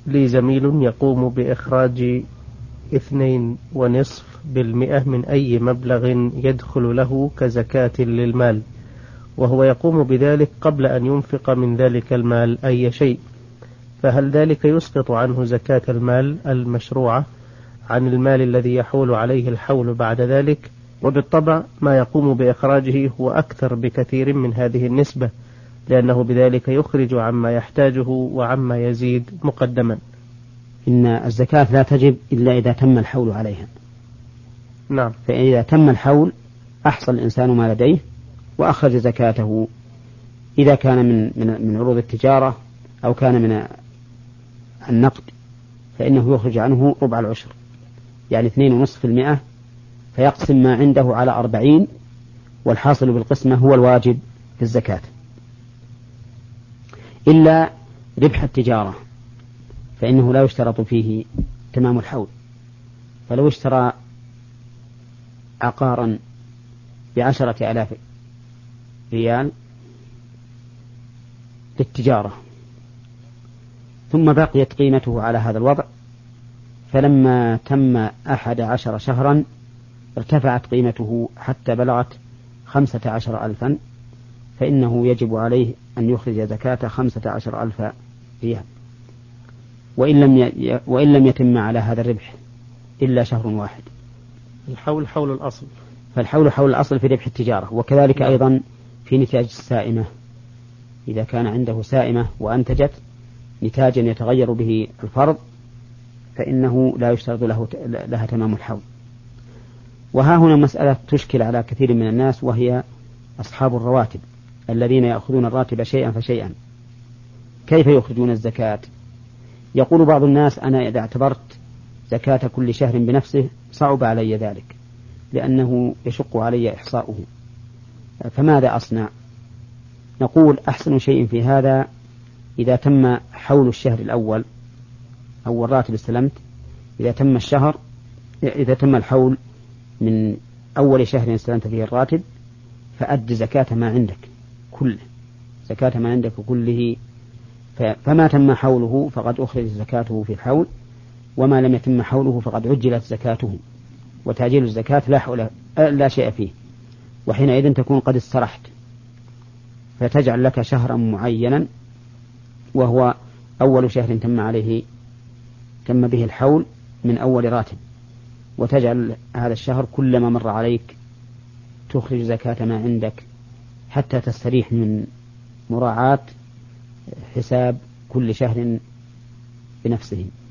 لي زميل يقوم بإخراج 2.5% من أي مبلغ يدخل له كزكاة للمال، وهو يقوم بذلك قبل أن ينفق من ذلك المال أي شيء، فهل ذلك يسقط عنه زكاة المال المشروعة عن المال الذي يحول عليه الحول بعد ذلك؟ وبالطبع ما يقوم بإخراجه هو أكثر بكثير من هذه النسبة، لأنه بذلك يخرج عما يحتاجه وعما يزيد مقدما. إن الزكاة لا تجب إلا إذا تم الحول عليها. نعم. فإذا تم الحول أحصى الإنسان ما لديه وأخرج زكاته، إذا كان من عروض التجارة أو كان من النقد فإنه يخرج عنه ربع العشر، يعني 2.5%، فيقسم ما عنده على 40، والحاصل بالقسمة هو الواجب في الزكاة، إلا ربح التجارة فإنه لا يشترط فيه تمام الحول. فلو اشترى عقارا ب10,000 ريال للتجارة ثم بقيت قيمته على هذا الوضع، فلما تم 11 شهرا ارتفعت قيمته حتى بلغت 15,000، فإنه يجب عليه أن يخرج زكاة 15,000 ريال، وإن لم يتم على هذا الربح إلا شهر واحد. الحول حول الأصل، فالحول حول الأصل في ربح التجارة. وكذلك أيضا في نتاج السائمة، إذا كان عنده سائمة وأنتجت نتاجا يتغير به الفرض فإنه لا يشترط لها تمام الحول. وها هنا مسألة تشكل على كثير من الناس، وهي أصحاب الرواتب الذين يأخذون الراتب شيئا فشيئا، كيف يخرجون الزكاة؟ يقول بعض الناس: أنا إذا اعتبرت زكاة كل شهر بنفسه صعب علي ذلك لأنه يشق علي إحصاؤه، فماذا أصنع؟ نقول: أحسن شيء في هذا إذا تم حول الشهر الأول أو الراتب استلمت، إذا تم الحول من أول شهر استلمت فيه الراتب فأد زكاة ما عندك كله، زكاة ما عندك كله، فما تم حوله فقد أخرج زكاته في الحول، وما لم يتم حوله فقد عجلت زكاته. وتعجيل الزكاة لا شيء فيه، وحينئذ تكون قد استرحت، فتجعل لك شهرا معينا وهو أول شهر تم به الحول من أول راتب، وتجعل هذا الشهر كلما مر عليك تخرج زكاة ما عندك حتى تستريح من مراعاة حساب كل شهر بنفسه.